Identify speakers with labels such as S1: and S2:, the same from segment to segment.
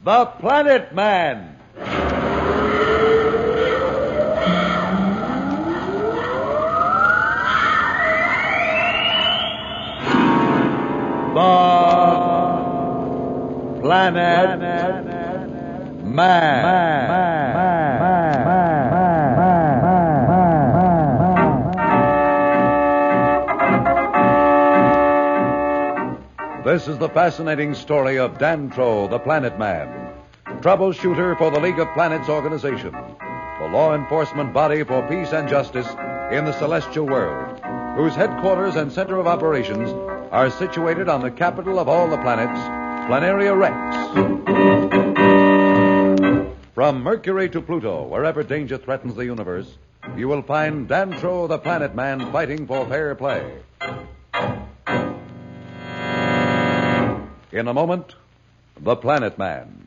S1: The Planet Man. The Planet Man. This is the fascinating story of Dantro, the Planet Man, troubleshooter for the League of Planets organization, the law enforcement body for peace and justice in the celestial world, whose headquarters and center of operations are situated on the capital of all the planets, Planaria Rex. From Mercury to Pluto, wherever danger threatens the universe, you will find Dantro, the Planet Man, fighting for fair play. In a moment, The Planet Man.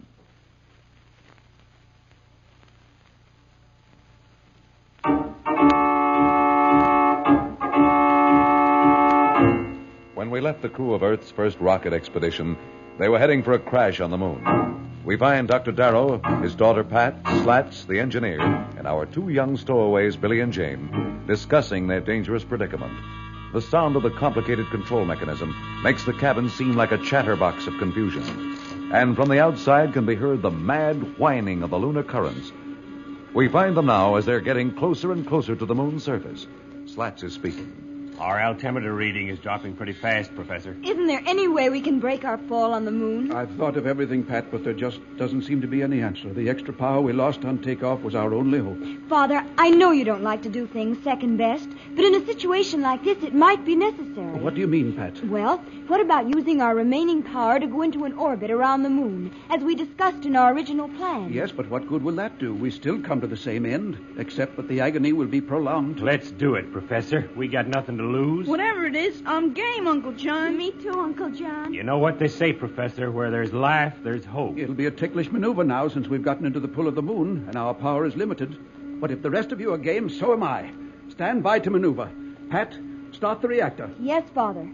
S1: When we left the crew of Earth's first rocket expedition, they were heading for a crash on the moon. We find Dr. Darrow, his daughter Pat, Slats, the engineer, and our two young stowaways, Billy and Jane, discussing their dangerous predicament. The sound of the complicated control mechanism makes the cabin seem like a chatterbox of confusion. And from the outside can be heard the mad whining of the lunar currents. We find them now as they're getting closer and closer to the moon's surface. Slats is speaking.
S2: Our altimeter reading is dropping pretty fast, Professor.
S3: Isn't there any way we can break our fall on the moon?
S4: I've thought of everything, Pat, but there just doesn't seem to be any answer. The extra power we lost on takeoff was our only hope.
S3: Father, I know you don't like to do things second best, but in a situation like this, it might be necessary.
S4: What do you mean, Pat?
S3: Well, what about using our remaining power to go into an orbit around the moon, as we discussed in our original plan?
S4: Yes, but what good will that do? We still come to the same end, except that the agony will be prolonged.
S2: Let's do it, Professor. We got nothing to lose.
S5: Whatever it is, I'm game, Uncle John.
S3: Me too, Uncle John.
S2: You know what they say, Professor, where there's life, there's hope.
S4: It'll be a ticklish maneuver now since we've gotten into the pull of the moon and our power is limited. But if the rest of you are game, so am I. Stand by to maneuver. Pat, start the reactor.
S3: Yes, Father.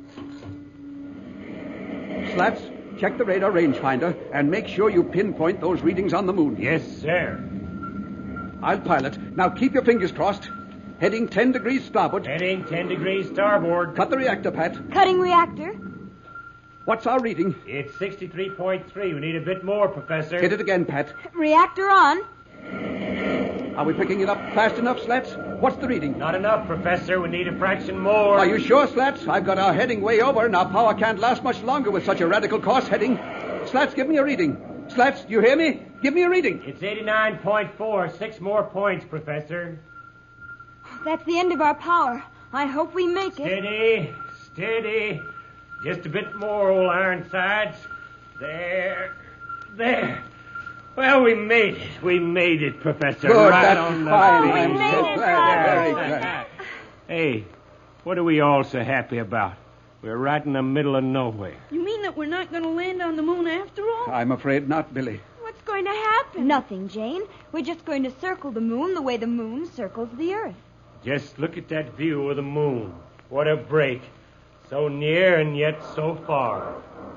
S4: Slats, check the radar rangefinder and make sure you pinpoint those readings on the moon.
S2: Yes, sir.
S4: I'll pilot. Now keep your fingers crossed. Heading 10 degrees starboard.
S2: Heading 10 degrees starboard.
S4: Cut the reactor, Pat.
S3: Cutting reactor.
S4: What's our reading?
S2: It's 63.3. We need a bit more, Professor.
S4: Hit it again, Pat.
S3: Reactor on.
S4: Are we picking it up fast enough, Slats? What's the reading?
S2: Not enough, Professor. We need a fraction more.
S4: Are you sure, Slats? I've got our heading way over, and our power can't last much longer with such a radical course heading. Slats, give me a reading. Slats, do you hear me? Give me a reading.
S2: It's 89.4. 6 more points, Professor.
S3: That's the end of our power. I hope we make it.
S2: Steady, steady. Just a bit more, old Ironsides. There. Well, we made it. We made it, Professor.
S4: Good,
S2: right
S4: that's
S2: on the
S4: fine.
S3: Oh, we
S4: I'm
S3: made
S4: so
S3: it,
S4: glad.
S3: Father.
S4: Very glad.
S2: Hey, what are we all so happy about? We're right in the middle of nowhere.
S5: You mean that we're not going to land on the moon after all?
S4: I'm afraid not, Billy.
S5: What's going to happen?
S3: Nothing, Jane. We're just going to circle the moon the way the moon circles the Earth.
S2: Just look at that view of the moon. What a break. So near and yet so far.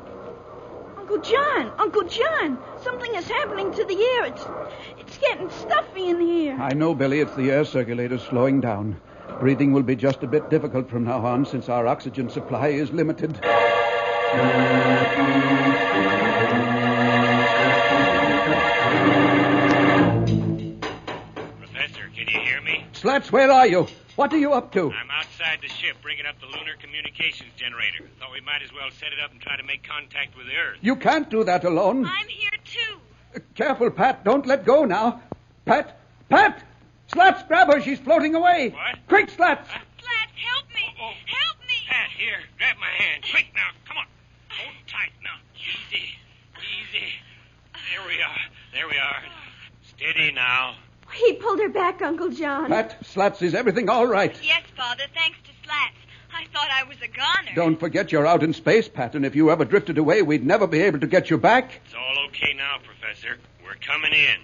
S5: Uncle John, something is happening to the air. It's getting stuffy in here.
S4: I know, Billy, it's the air circulator slowing down. Breathing will be just a bit difficult from now on since our oxygen supply is limited.
S6: Professor, can you hear me?
S4: Slats, where are you? What are you up to?
S6: I'm outside the ship bringing up the lunar communications generator. Thought we might as well set it up and try to make contact with the Earth.
S4: You can't do that alone.
S3: I'm here, too.
S4: Careful, Pat. Don't let go now. Pat! Slats, grab her. She's floating away.
S6: What?
S4: Quick, Slats!
S3: Slats, help me. Help me.
S6: Pat, here, grab my hand. Quick now, come on. Hold tight now. Easy. There we are. Steady now.
S5: He pulled her back, Uncle John.
S4: Pat, Slats, is everything all right?
S3: Yes, Father, thanks to Slats. I thought I was a goner.
S4: Don't forget you're out in space, Pat, and if you ever drifted away, we'd never be able to get you back.
S6: It's all okay now, Professor. We're coming in.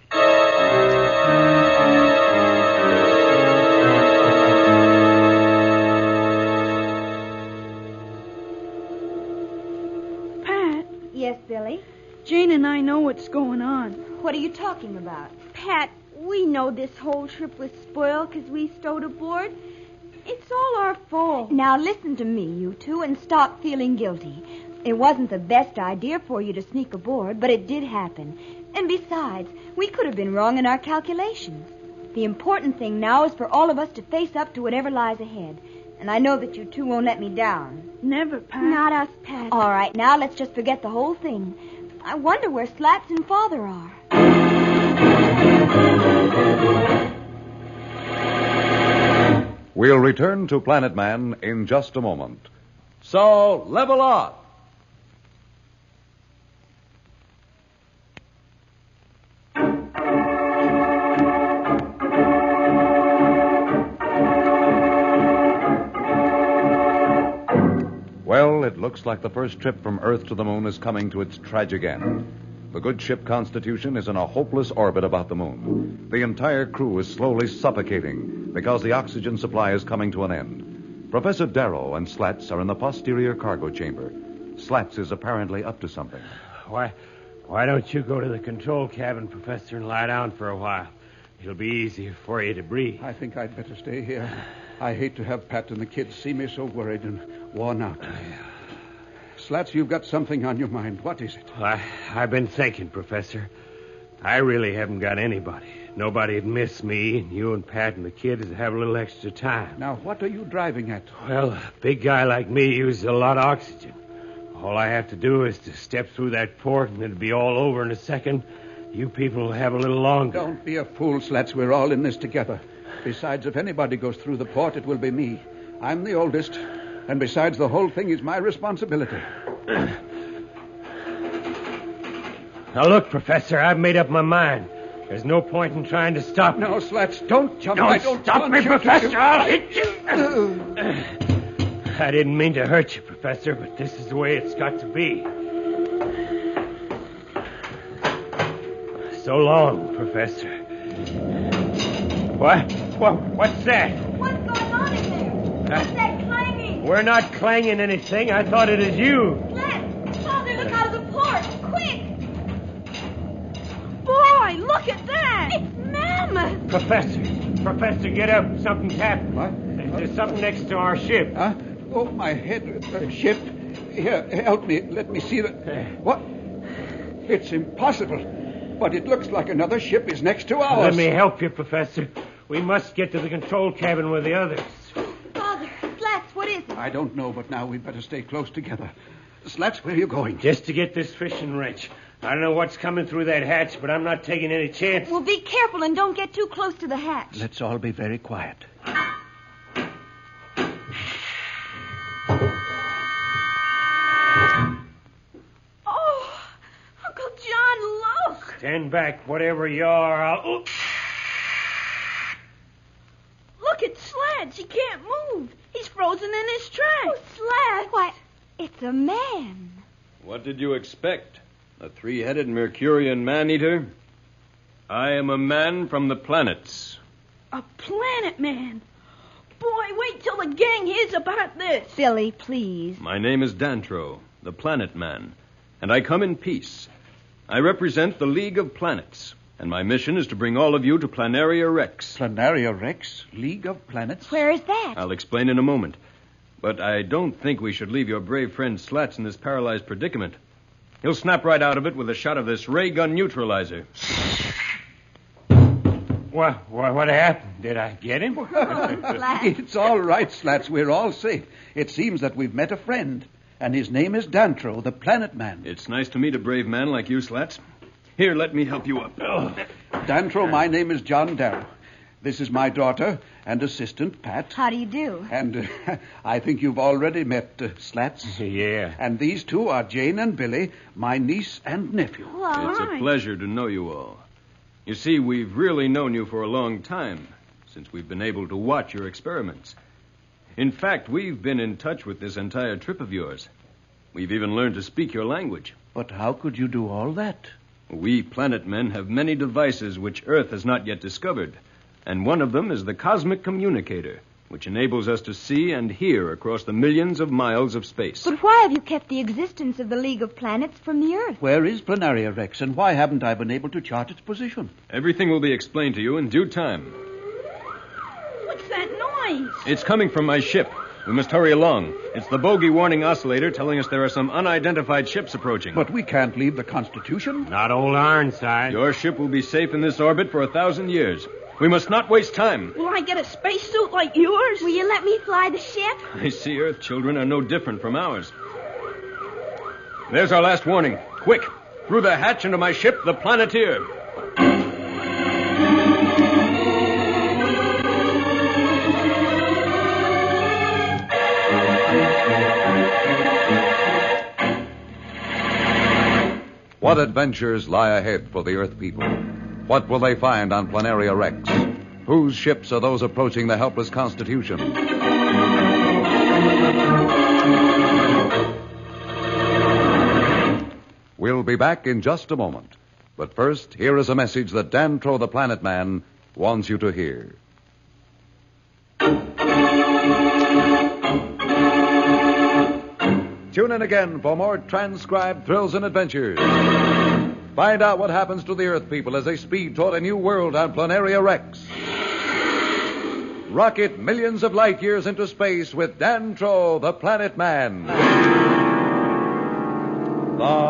S5: Pat,
S3: Yes, Billy?
S5: Jane and I know what's going on.
S3: What are you talking about?
S7: Pat, we know this whole trip was spoiled because we stowed aboard. It's all our fault.
S3: Now listen to me, you two, and stop feeling guilty. It wasn't the best idea for you to sneak aboard, but it did happen. And besides, we could have been wrong in our calculations. The important thing now is for all of us to face up to whatever lies ahead. And I know that you two won't let me down.
S5: Never, Pat.
S7: Not us, Pat.
S3: All right, now let's just forget the whole thing. I wonder where Slats and Father are.
S1: We'll return to Planet Man in just a moment.
S8: So, level off.
S1: Well, it looks like the first trip from Earth to the moon is coming to its tragic end. The good ship Constitution is in a hopeless orbit about the moon. The entire crew is slowly suffocating because the oxygen supply is coming to an end. Professor Darrow and Slats are in the posterior cargo chamber. Slats is apparently up to something.
S2: Why don't you go to the control cabin, Professor, and lie down for a while? It'll be easier for you to breathe.
S4: I think I'd better stay here. I hate to have Pat and the kids see me so worried and worn out. Slats, you've got something on your mind. What is it?
S2: I've been thinking, Professor. I really haven't got anybody. Nobody'd miss me, and you and Pat and the kids would have a little extra time.
S4: Now, what are you driving at?
S2: Well, a big guy like me uses a lot of oxygen. All I have to do is to step through that port, and it'll be all over in a second. You people will have a little longer.
S4: Don't be a fool, Slats. We're all in this together. Besides, if anybody goes through the port, it will be me. I'm the oldest. And besides, the whole thing is my responsibility.
S2: Now, look, Professor, I've made up my mind. There's no point in trying to stop me.
S4: No, Slats, don't jump.
S2: Don't stop me, Professor. I'll hit you. I didn't mean to hurt you, Professor, but this is the way it's got to be. So long, Professor. What? What's that?
S3: What's going on in there? What's that clanging?
S2: We're not clanging anything. I thought it was you.
S3: Slats! Father, look out of the port! Quick!
S5: Boy, look at that.
S3: It's Mammoth!
S2: Professor, get up. Something's happened.
S4: What?
S2: There's something next to our ship.
S4: Huh? Oh, my head. Ship. Here, help me. Let me see the... What? It's impossible. But it looks like another ship is next to ours.
S2: Let me help you, Professor. We must get to the control cabin with the others.
S3: Father, Slats, what is it?
S4: I don't know, but now we'd better stay close together. Slats, where are you going?
S2: Just to get this fishing wrench. I don't know what's coming through that hatch, but I'm not taking any chances.
S3: Well, be careful and don't get too close to the hatch.
S4: Let's all be very quiet.
S5: Oh, Uncle John, look.
S2: Stand back, whatever you are. I'll...
S5: Look at Slats. He can't move. He's frozen in his tracks.
S3: Oh, Slats! Why, it's a man.
S8: What did you expect? A three-headed Mercurian man-eater? I am a man from the planets.
S5: A planet man. Boy, wait till the gang hears about this.
S3: Billy, please.
S8: My name is Dantro, the Planet Man, and I come in peace. I represent the League of Planets, and my mission is to bring all of you to Planaria Rex.
S4: Planaria Rex? League of Planets?
S3: Where is that?
S8: I'll explain in a moment. But I don't think we should leave your brave friend Slats in this paralyzed predicament. He'll snap right out of it with a shot of this ray gun neutralizer.
S2: What happened? Did I get him?
S3: Slats.
S4: It's all right, Slats. We're all safe. It seems that we've met a friend, and his name is Dantro, the Planet Man.
S8: It's nice to meet a brave man like you, Slats. Here, let me help you up.
S4: Dantro, my name is John Darrow. This is my daughter and assistant, Pat.
S3: How do you do?
S4: And I think you've already met Slats.
S2: Yeah.
S4: And these two are Jane and Billy, my niece and nephew.
S3: Well,
S8: It's a pleasure to know you all. You see, we've really known you for a long time, since we've been able to watch your experiments. In fact, we've been in touch with this entire trip of yours. We've even learned to speak your language.
S4: But how could you do all that?
S8: We planet men have many devices which Earth has not yet discovered, and one of them is the cosmic communicator. which enables us to see and hear across the millions of miles of space.
S3: But why have you kept the existence of the League of Planets from the Earth?
S4: Where is Planaria Rex, and why haven't I been able to chart its position?
S8: Everything will be explained to you in due time.
S5: What's that noise?
S8: It's coming from my ship. We must hurry along. It's the bogey warning oscillator telling us there are some unidentified ships approaching.
S4: But we can't leave the Constitution.
S2: Not old Ironside.
S8: Your ship will be safe in this orbit for 1,000 years. We must not waste time.
S5: Will I get a spacesuit like yours?
S7: Will you let me fly the ship?
S8: I see Earth children are no different from ours. There's our last warning. Quick, through the hatch into my ship, the Planeteer.
S1: What adventures lie ahead for the Earth people? What will they find on Planaria Rex? Whose ships are those approaching the helpless Constitution? We'll be back in just a moment. But first, here is a message that Dantro the Planet Man wants you to hear. Tune in again for more transcribed thrills and adventures. Find out what happens to the Earth people as they speed toward a new world on Planaria Rex. Rocket millions of light years into space with Dantro the Planet Man. The